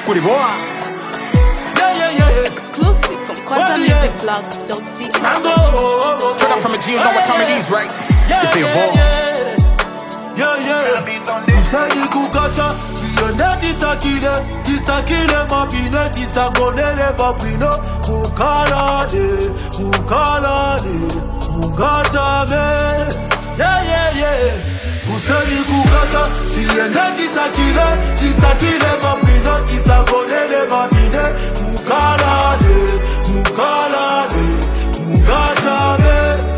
Puri boa. Exclusive from QuasaMusicBlog.co. Straight up from a G, you know what time it is, right? You feel bored. Usani kukacha, sione tisakile mapine, tisagonele vapino, mukalade, mungachame. Usani kukacha, sione tisakile mapine, tisagonele vapine, mukalade, mungachame.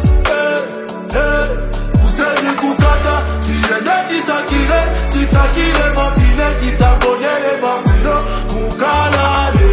Usani kukacha, sione tisakile mapine, tisagonele vapino, mukalade,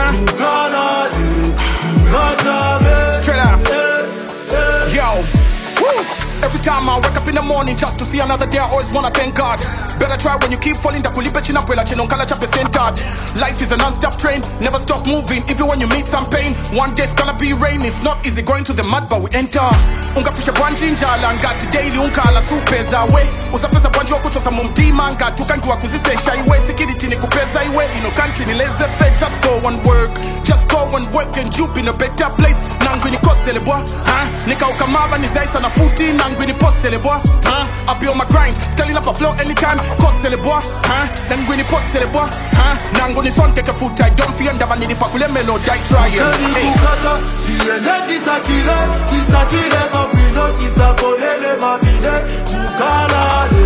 mungachame. Straight up. Yo. Woo. Every time I wake up in the morning just to see another day, I always wanna thank God. Better try when you keep falling, da kulipe china pwela chino nkala chape centered. Life is a non-stop train, never stop moving, even when you meet some pain. One day it's gonna be rain, it's not easy going to the mud, but we enter. Unga pisha bwanji njala, ngati daily unkala supeza we. Usapesa bwanji wakuchosa mumdima, ngati ukankiwa kuzisesha iwe. Sikiriti ni kupeza iwe, ino country ni laissez faire. Just go and work, just go and work and you be in a better place. Nangwi ni kosele boy, nika ukamava ni zaisa na futi, nangwi ni posele boy, I be on my grind, styling up a flow anytime. Kosele boy, nangwi ni posele boy, nangu ni son keke futa. I don't fear ndava nini pakule melody I try it. Kukata, siene tisakile mapino, tisagonele mapine, mukalade,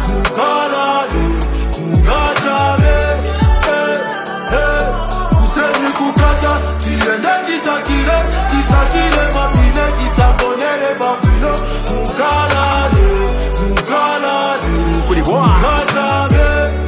mungachame. Useni kukata, siene tisakile mapine, tisagonele mapino, mukalade, Puri boa. mungachame.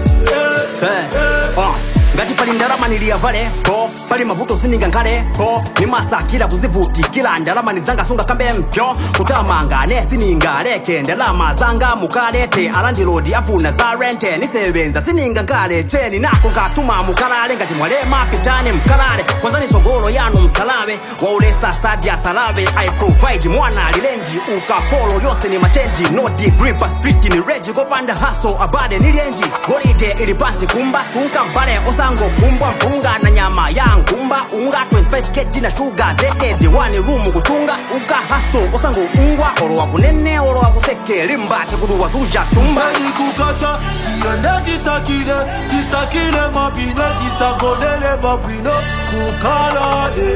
Ngati pali ndalama niliyavale ko pali mavuto sininga nkale ko nimasakira kuzivutikira ndalama nizanga sunga kambe mpyo kutamanga nesininga leke ndalama zanga mukalete alandilodi afuna za rente nisebenza sininga nkale cheni nako ngatuma mukalale ngati mwalema pitane mkalale kwanza ni sogolo yanu msalave waulesa sadia salave I provide mwana lilenji ukapolo lyose ni machenji noti gripa street ni reji kopanda haso abade nilienji golide ilipasi kumba sunka mbale osango kumbwa mpunga na nyama ya ngumba unga 25 kg na sugar zete diwani rumu kutunga uka haso osango ungwa oro wa kunene oro wa kuseke limba chikudu wa zuja tumba. Usani kukacha, siene tisakile mapine, tisagonele vapino, mukalade,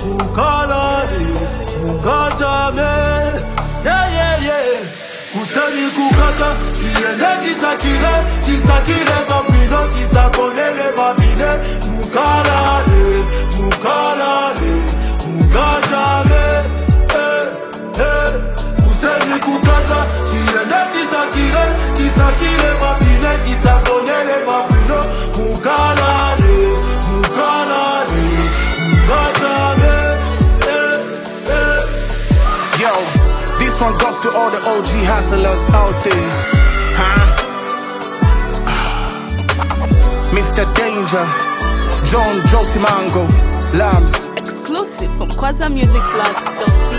mungachame. Usani kukacha, siene tisakile mapino, tisagonele vapine, mukalade, mungachame. Useni kukacha, siene tisakile mapine, tisagonele vapino, mukalade, mungachame. Yo, this one goes to all the OG hustlers out there, Mr. Danger, John Josie Mango, Lambs. Exclusive from QuasaMusicBlog.co.